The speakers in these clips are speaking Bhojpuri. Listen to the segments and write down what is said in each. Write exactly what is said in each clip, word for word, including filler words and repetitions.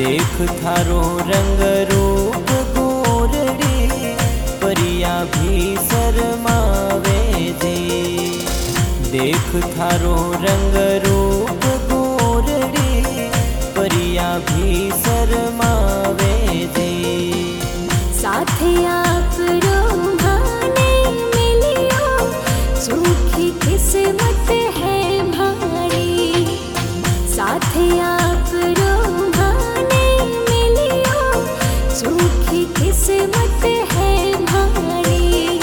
देख थारो रंग रूप गोरड़ी, परिया भी शरमावे जी। देख थारो रंग रूप गोरड़ी, परिया भी शरमावे जी। साथे आप रोहाने मिलियो, सूखी किस्मत है भारी। साथे आप रोहाने मिलियो, सूखी किस्मत है भारी।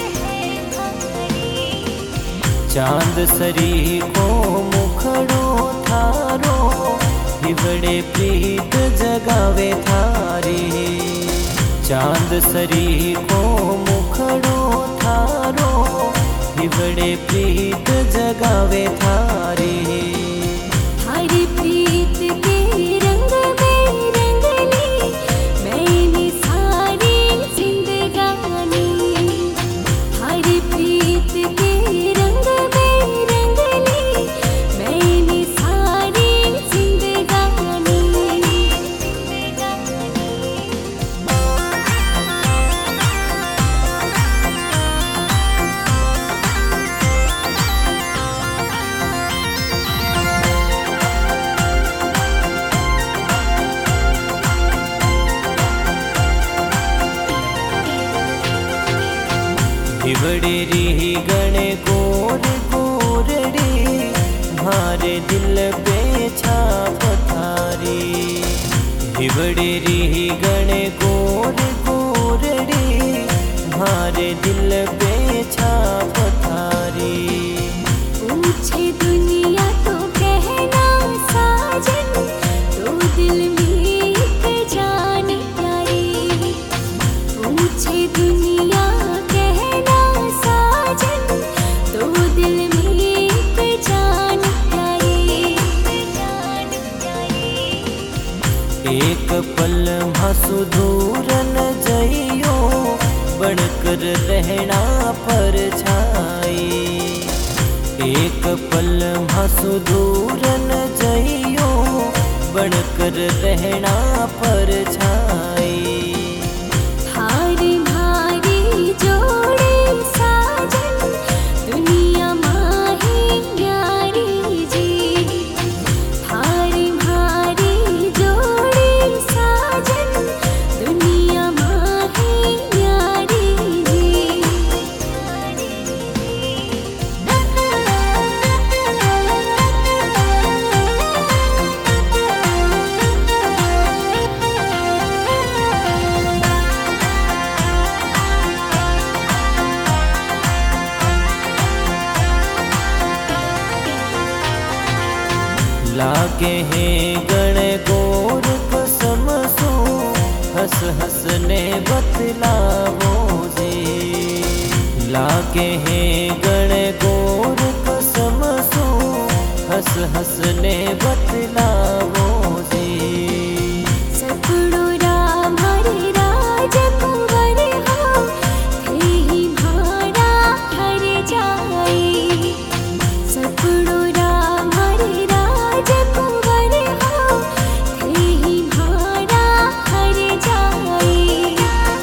चांद सरी को मुखड़ो थारो, हिवड़े प्रीत जगावे थारी। चांद सरी को मुखड़ो थारो, हिवड़े प्रीत जगावे थारी। थारी प्रीत के रंग में रंगली, मैंने सारी जिंदगानी। थारी प्रीत के रंग में रंगली, मैंने सारी जिंदगानी। हिवड़े री गणे गोर गोरड़ी, मारे दिल पे छाप थारी। हिवड़े री गणे गोर गोरड़ी, मारे दिल पे छाप थारी। पूछे दुनिया तो कहना साजन, तो दिल में एक जान प्यारी। पूछे दुनिया कहना साजन, तो दिल में एक जान प्यारी। एक पल सुदूर न जइयो, बनकर रहना पर छाई। एक पल सुदूर न जइयो, बनकर रहना पर छाई। थारी भारी जोड़े साजन, दुनिया माही न्यारी जी। थारी भारी जोड़े साजन, दुनिया माही न्यारी जी। लागे हैं गण गोर कसम सो, हंस हंस ने बतलावो जी। लागे हैं गण गोर कसम सो, हंस हंस ने बतलावो जी। सपड़ो राम हरे राजकुंवर हो, थे ही भारा हर जाई। सपड़ो राम हरे राजकुंवर हो, थे ही भारा हर जाई।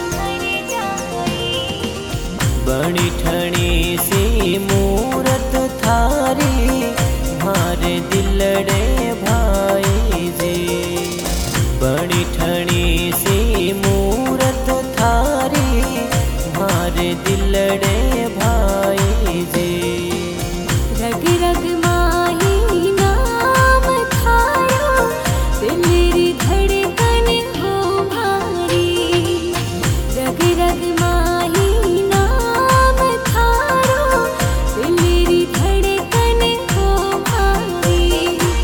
बणी ठणी सी मूरत थारी, मारे दिलड़े भाई जी। बणी ठणी सी मूरत थारी, मारे दिलड़े भाई जी। रग रग माही नाम थारो, दिल री धड़कन हो भारी। रग रग माही नाम थारो, दिल री धड़कन हो भारी।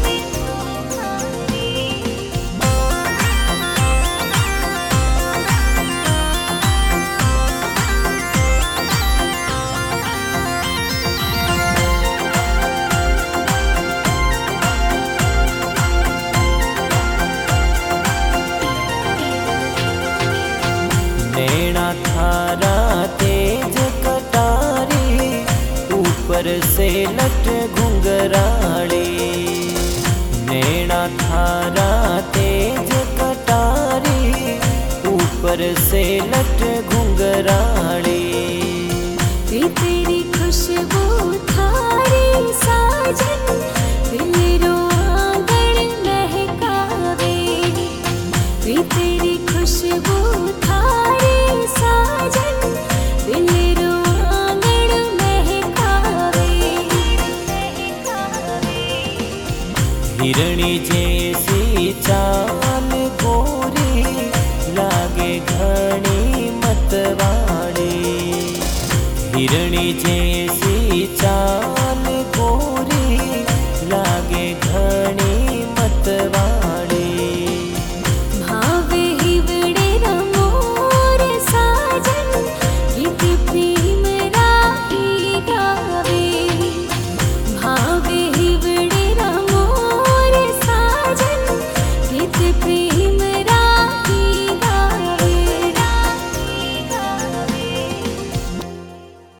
नैना थारा तेज कटारी, ऊपर से लट घुंघराड़ी। नैना थारा तेज कटारी, वे तेरी खुशबू थारी साजन दिल रो आंगन महकावे वे तेरी खुशबू थारी साजन दिल रो आंगन महकावे हिरणी जैसी चाल गोरी लागे घनी मतवाड़ी हिरणी जैसी चाल